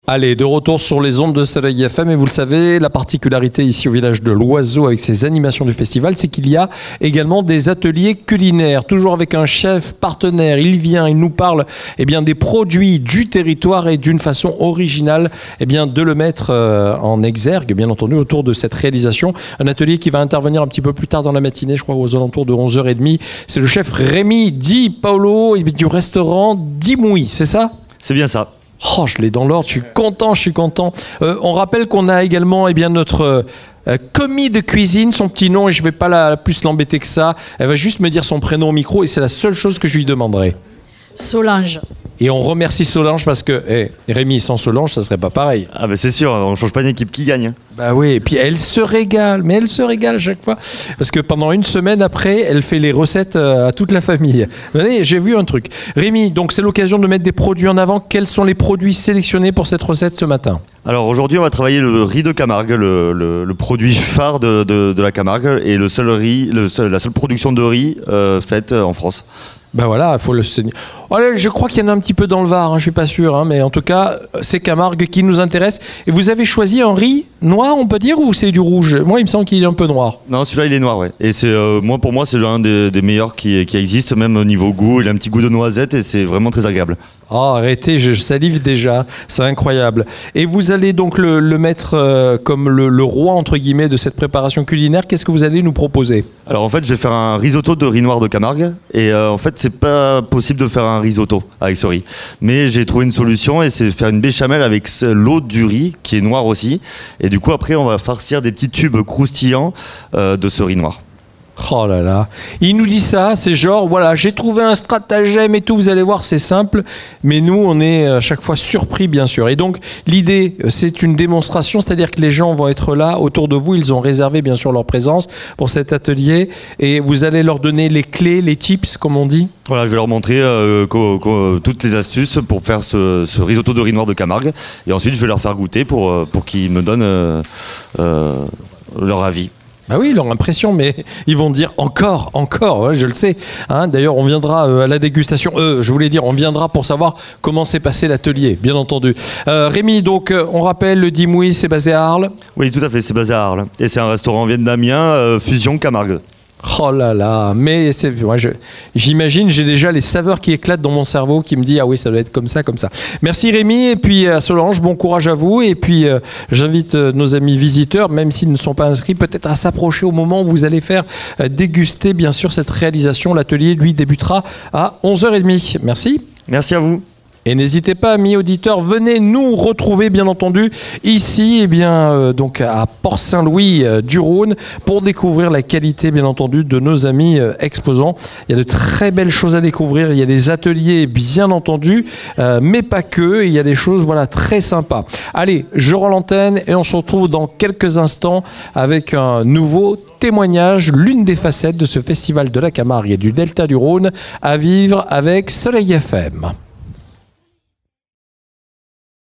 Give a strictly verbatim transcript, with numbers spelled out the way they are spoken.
Allez, de retour sur les ondes de Soleil F M, et vous le savez, la particularité ici au village de l'Oiseau avec ses animations du festival, c'est qu'il y a également des ateliers culinaires, toujours avec un chef partenaire. Il vient, il nous parle eh bien, des produits du territoire et d'une façon originale eh bien, de le mettre euh, en exergue, bien entendu, autour de cette réalisation. Un atelier qui va intervenir un petit peu plus tard dans la matinée, je crois aux alentours de onze heures trente. C'est le chef Rémi Di Paolo du restaurant Di Mouy, c'est ça ? C'est bien ça. Oh, je l'ai dans l'ordre, je suis content, je suis content. Euh, on rappelle qu'on a également eh bien, notre euh, commis de cuisine, son petit nom, et je ne vais pas la, plus l'embêter que ça. Elle va juste me dire son prénom au micro, et c'est la seule chose que je lui demanderai. Solange. Et on remercie Solange parce que, hey, Rémi, sans Solange, ça serait pas pareil. Ah ben c'est sûr, on change pas d'équipe qui gagne. Bah oui, et puis elle se régale, mais elle se régale à chaque fois. Parce que pendant une semaine après, elle fait les recettes à toute la famille. Vous voyez, j'ai vu un truc. Rémi, donc c'est l'occasion de mettre des produits en avant. Quels sont les produits sélectionnés pour cette recette ce matin ? Alors aujourd'hui, on va travailler le riz de Camargue, le, le, le produit phare de, de, de la Camargue, et le seul riz, le seul, la seule production de riz euh, faite en France. Ben voilà, il faut le saigner. Allez, je crois qu'il y en a un petit peu dans le Var, hein, je suis pas sûr, hein, mais en tout cas, c'est Camargue qui nous intéresse. Et vous avez choisi un riz noir, on peut dire, ou c'est du rouge ? Moi, il me semble qu'il est un peu noir. Non, celui-là, il est noir, ouais. Et c'est, euh, moi, pour moi, c'est l'un des, des meilleurs qui, qui existent, même au niveau goût. Il a un petit goût de noisette et c'est vraiment très agréable. Oh, arrêtez, je salive déjà, c'est incroyable. Et vous allez donc le, le mettre euh, comme le, le roi, entre guillemets, de cette préparation culinaire. Qu'est-ce que vous allez nous proposer ? Alors en fait, je vais faire un risotto de riz noir de Camargue. Et euh, en fait, c'est pas possible de faire un risotto avec ce riz. Mais j'ai trouvé une solution, et c'est faire une béchamel avec l'eau du riz, qui est noire aussi. Et du coup, après, on va farcir des petits tubes croustillants euh, de ce riz noir. Oh là là, il nous dit ça, c'est genre, voilà, j'ai trouvé un stratagème et tout, vous allez voir, c'est simple, mais nous, on est à chaque fois surpris, bien sûr. Et donc, l'idée, c'est une démonstration, c'est-à-dire que les gens vont être là, autour de vous, ils ont réservé, bien sûr, leur présence pour cet atelier, et vous allez leur donner les clés, les tips, comme on dit. Voilà, je vais leur montrer euh, qu- qu- toutes les astuces pour faire ce, ce risotto de riz noir de Camargue, et ensuite, je vais leur faire goûter pour, pour qu'ils me donnent euh, euh, leur avis. Ah oui, leur impression, mais ils vont dire encore, encore, ouais, je le sais. Hein, d'ailleurs, on viendra euh, à la dégustation. Euh, je voulais dire, on viendra pour savoir comment s'est passé l'atelier, bien entendu. Euh, Rémi, donc, euh, on rappelle, le Di Mouy, c'est basé à Arles ? Oui, tout à fait, c'est basé à Arles. Et c'est un restaurant vietnamien, euh, fusion Camargue. Oh là là, mais c'est, moi je, j'imagine, j'ai déjà les saveurs qui éclatent dans mon cerveau qui me dit ah oui, ça doit être comme ça, comme ça. Merci Rémi, et puis à Solange, bon courage à vous, et puis euh, j'invite euh, nos amis visiteurs, même s'ils ne sont pas inscrits, peut-être à s'approcher au moment où vous allez faire euh, déguster bien sûr cette réalisation. L'atelier lui débutera à onze heures trente. Merci. Merci à vous. Et n'hésitez pas, amis auditeurs, venez nous retrouver, bien entendu, ici, eh bien, euh, donc à Port-Saint-Louis euh, du Rhône, pour découvrir la qualité, bien entendu, de nos amis euh, exposants. Il y a de très belles choses à découvrir. Il y a des ateliers, bien entendu, euh, mais pas que. Il y a des choses, voilà, très sympas. Allez, je rends l'antenne et on se retrouve dans quelques instants avec un nouveau témoignage, l'une des facettes de ce festival de la Camargue et du Delta du Rhône à vivre avec Soleil F M.